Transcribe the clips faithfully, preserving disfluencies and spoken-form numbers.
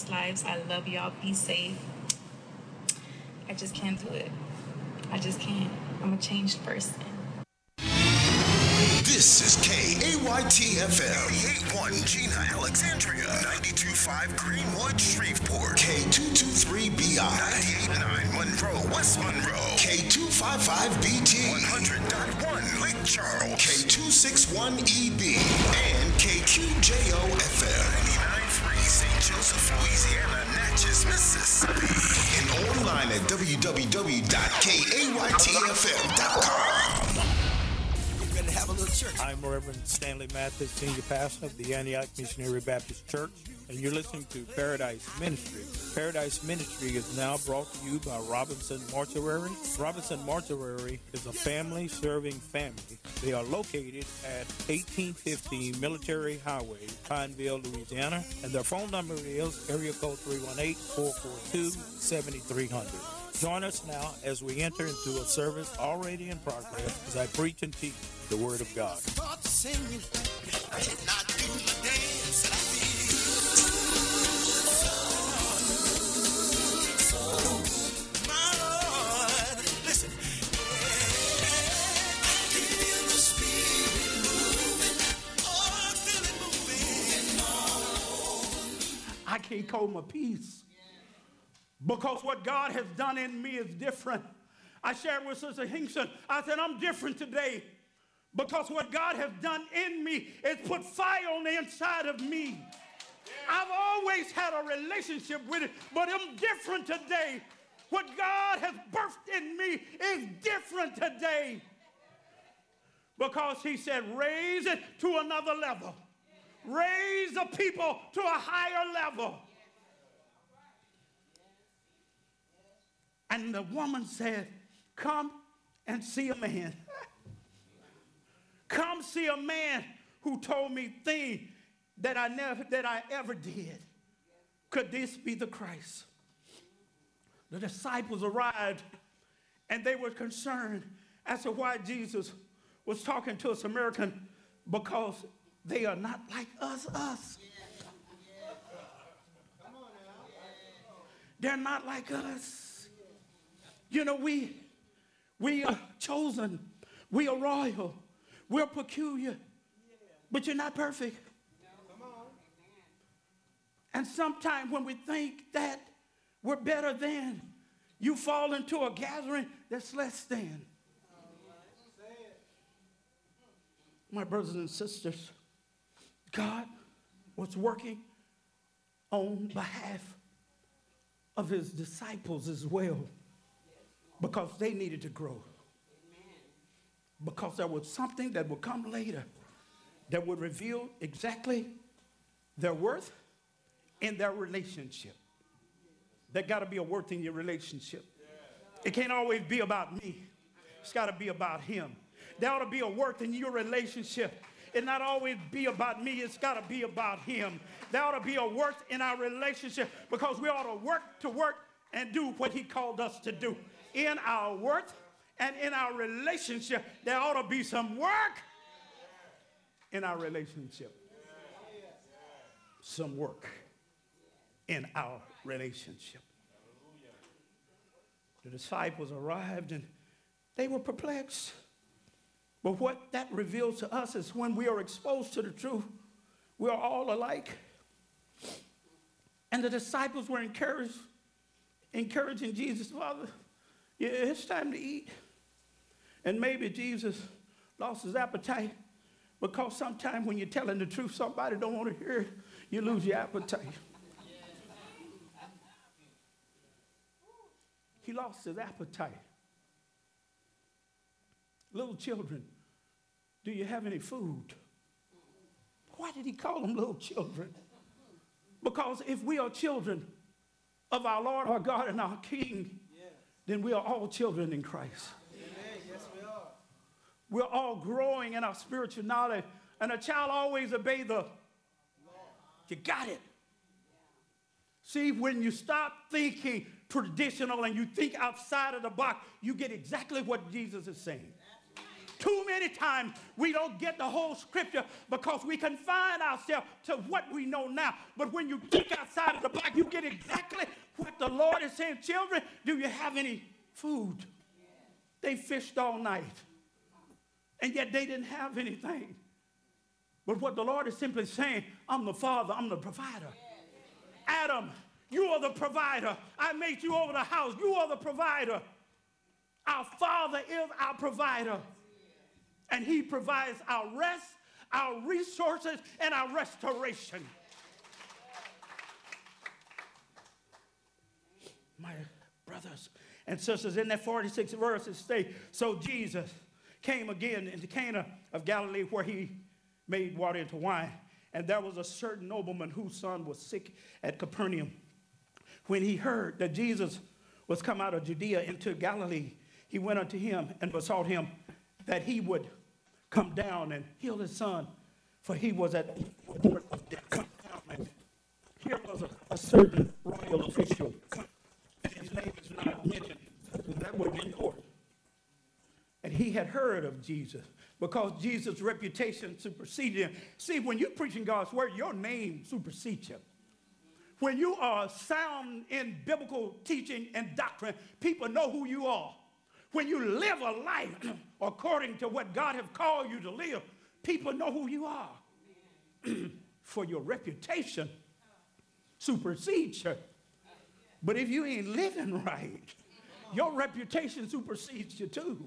impacts lives. I love y'all. Be safe. I just can't do it. I just can't. I'm a changed person. This is K A Y T F M. eighty-eight point one Gina, Alexandria. ninety-two point five Greenwood, Shreveport. K two twenty-three B I. ninety-eight point nine Monroe, West Monroe. K two fifty-five B T. one hundred point one Lake Charles. K two sixty-one E B. And K Q J O F M. ninety-nine point three Saint Joseph, Louisiana, Natchez, Mississippi. And online at w w w dot k a y t f m dot com. Have a little church. I'm Reverend Stanley Mathis, Senior Pastor of the Antioch Missionary Baptist Church, and you're listening to Paradise Ministry. Paradise Ministry is now brought to you by Robinson Mortuary. Robinson Mortuary is a family-serving family. They are located at eighteen fifteen Military Highway, Pineville, Louisiana, and their phone number is area code three one eight, four four two, seven three zero zero. Join us now as we enter into a service already in progress as I preach and teach the Word of God. I can't hold my peace because what God has done in me is different. I shared with Sister Hinkson, I said, I'm different today because what God has done in me is put fire on the inside of me. I've always had a relationship with it, but I'm different today. What God has birthed in me is different today because he said, raise it to another level. Raise the people to a higher level. And the woman said, come and see a man. Come see a man who told me things that I never, that I ever did. Could this be the Christ? The disciples arrived and they were concerned as to why Jesus was talking to a Samaritan, because they are not like us, us. They're not like us. You know, we, we are chosen. We are royal. We're peculiar. But you're not perfect. And sometimes when we think that we're better than, you fall into a gathering that's less than. My brothers and sisters, God was working on behalf of his disciples as well, because they needed to grow. Because there was something that would come later that would reveal exactly their worth in their relationship. There got to be a worth in your relationship. It can't always be about me. It's got to be about him. There ought to be a worth in your relationship. It not always be about me. It's got to be about him. There ought to be a worth in our relationship, because we ought to work to work and do what he called us to do. In our worth and in our relationship, there ought to be some work in our relationship. Some work in our relationship. The disciples arrived and they were perplexed. But what that reveals to us is when we are exposed to the truth, we are all alike. And the disciples were encouraged, encouraging Jesus, Father, yeah, it's time to eat. And maybe Jesus lost his appetite, because sometimes when you're telling the truth, somebody don't want to hear it, you lose your appetite. He lost his appetite. Little children, do you have any food? Why did he call them little children? Because if we are children of our Lord, our God, and our King, yes, then we are all children in Christ. Amen. Yes, we are. We're all growing in our spiritual knowledge, and a child always obeys the Lord. You got it. See, when you stop thinking traditional and you think outside of the box, you get exactly what Jesus is saying. Too many times we don't get the whole scripture because we confine ourselves to what we know now. But when you think outside of the box, you get exactly what the Lord is saying. Children, do you have any food? They fished all night, and yet they didn't have anything. But what the Lord is simply saying, I'm the Father, I'm the provider. Adam, you are the provider. I made you over the house. You are the provider. Our Father is our provider. And he provides our rest, our resources, and our restoration. My brothers and sisters, in that forty-sixth verse it states, so Jesus came again into Cana of Galilee, where he made water into wine. And there was a certain nobleman whose son was sick at Capernaum. When he heard that Jesus was come out of Judea into Galilee, he went unto him and besought him that he would come down and heal his son, for he was at the point of death. Come down, and here was a, a certain royal official, and his name is not mentioned. That would be in court. And he had heard of Jesus, because Jesus' reputation superseded him. See, when you're preaching God's word, your name supersedes you. When you are sound in biblical teaching and doctrine, people know who you are. When you live a life according to what God has called you to live, people know who you are. For your reputation supersedes you. But if you ain't living right, your reputation supersedes you too.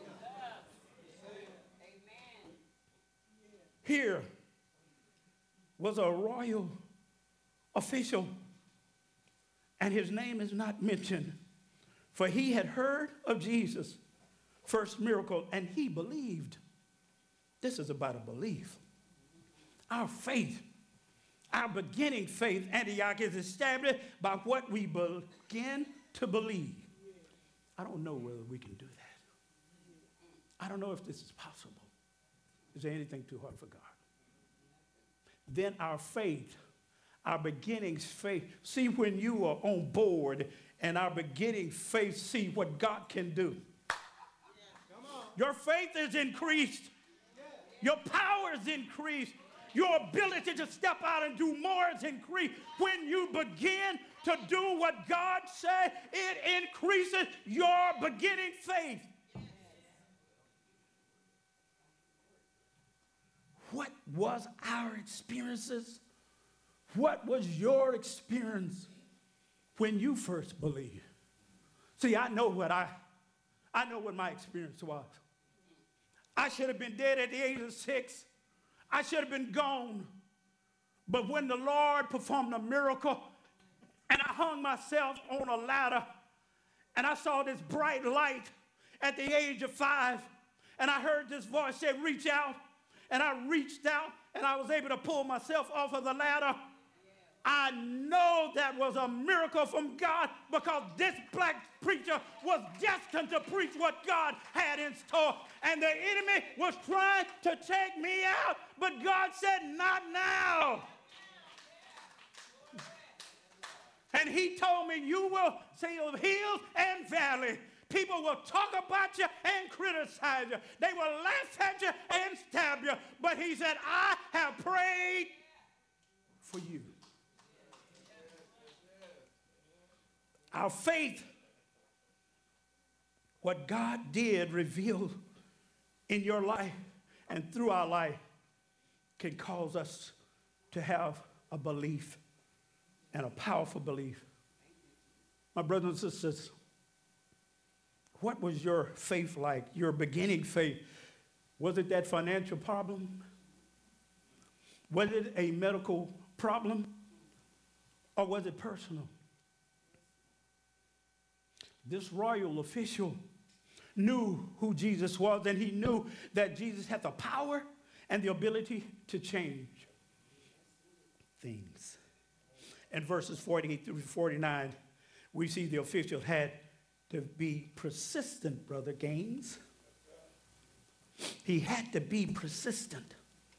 Here was a royal official, and his name is not mentioned, for he had heard of Jesus' first miracle, and he believed. This is about a belief. Our faith, our beginning faith, Antioch, is established by what we begin to believe. I don't know whether we can do that. I don't know if this is possible. Is there anything too hard for God? Then our faith, our beginning faith, see when you are on board, and our beginning faith, see what God can do. Your faith is increased. Your power is increased. Your ability to step out and do more is increased. When you begin to do what God said, it increases your beginning faith. What was our experiences? What was your experience when you first believed? See, I know what I, I know what my experience was. I should have been dead at the age of six. I should have been gone. But when the Lord performed a miracle, and I hung myself on a ladder, and I saw this bright light at the age of five, and I heard this voice say, reach out. And I reached out, and I was able to pull myself off of the ladder. I know that was a miracle from God, because this black preacher was destined to preach what God had in store. And the enemy was trying to take me out, but God said, not now. And he told me, you will see of hills and valleys. People will talk about you and criticize you. They will laugh at you and stab you. But he said, I have prayed for you. Our faith, what God did reveal in your life and through our life, can cause us to have a belief, and a powerful belief. My brothers and sisters, what was your faith like, your beginning faith? Was it that financial problem? Was it a medical problem? Or was it personal? This royal official knew who Jesus was, and he knew that Jesus had the power and the ability to change things. In verses forty-eight through forty-nine, we see the official had to be persistent, Brother Gaines. He had to be persistent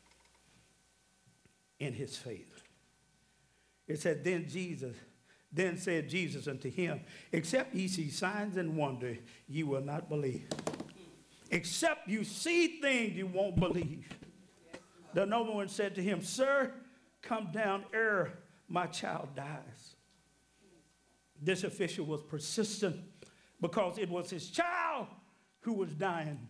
in his faith. It said, then Jesus, then said Jesus unto him, except ye see signs and wonder, ye will not believe. Except you see things you won't believe. The nobleman said to him, Sir, come down ere my child dies. This official was persistent because it was his child who was dying.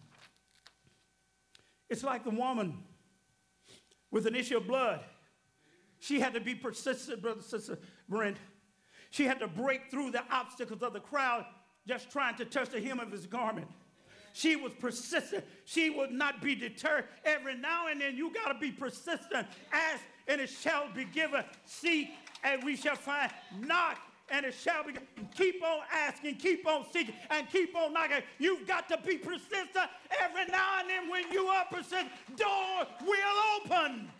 It's like the woman with an issue of blood. She had to be persistent, brother, sister Brent. She had to break through the obstacles of the crowd just trying to touch the hem of his garment. She was persistent. She would not be deterred. Every now and then you got to be persistent. Ask and it shall be given. Seek and we shall find. Knock and it shall be given. Keep on asking, keep on seeking, and keep on knocking. You've got to be persistent. Every now and then when you are persistent, door will open.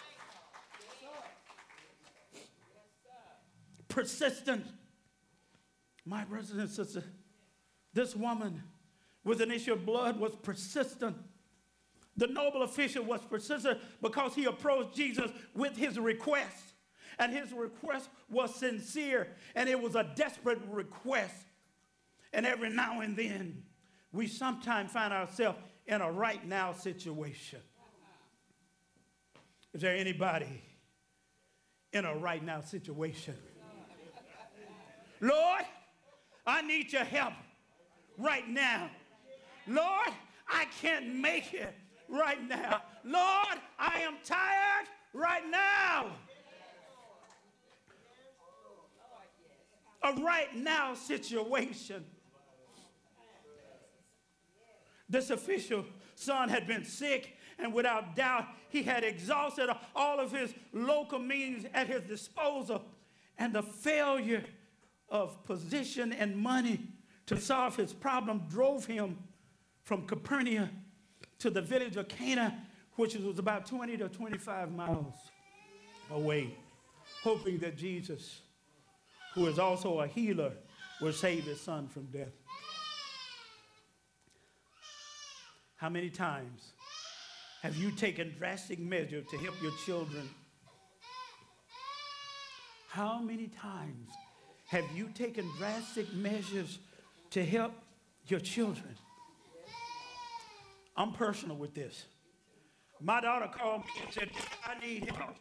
Persistent. My brothers and sisters, this woman with an issue of blood was persistent. The noble official was persistent because he approached Jesus with his request. And his request was sincere, and it was a desperate request. And every now and then, we sometimes find ourselves in a right now situation. Is there anybody in a right now situation? Lord, I need your help right now. Lord, I can't make it right now. Lord, I am tired right now. A right now situation. This official's son had been sick, and without doubt, he had exhausted all of his local means at his disposal. And the failure of position and money to solve his problem drove him from Capernaum to the village of Cana, which was about twenty to twenty-five miles away, hoping that Jesus, who is also a healer, will save his son from death. How many times have you taken drastic measures to help your children? How many times have you taken drastic measures to help your children? I'm personal with this. My daughter called me and said, I need help.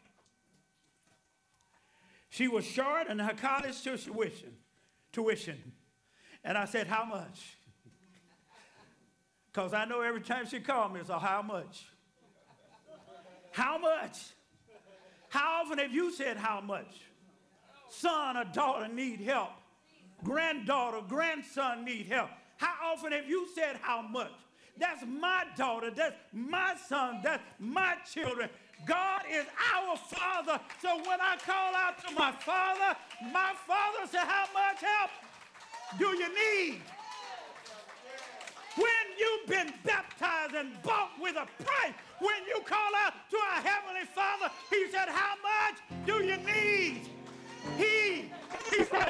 She was short on her college tuition, tuition. And I said, how much? Because I know every time she called me, it's a how much? How much? How often have you said how much? Son or daughter need help. Granddaughter, grandson need help. How often have you said how much? That's my daughter. That's my son. That's my children. God is our Father. So when I call out to my Father, my Father said, how much help do you need? When you've been baptized and bought with a price, when you call out to our Heavenly Father, He said, how much do you need? He, he said,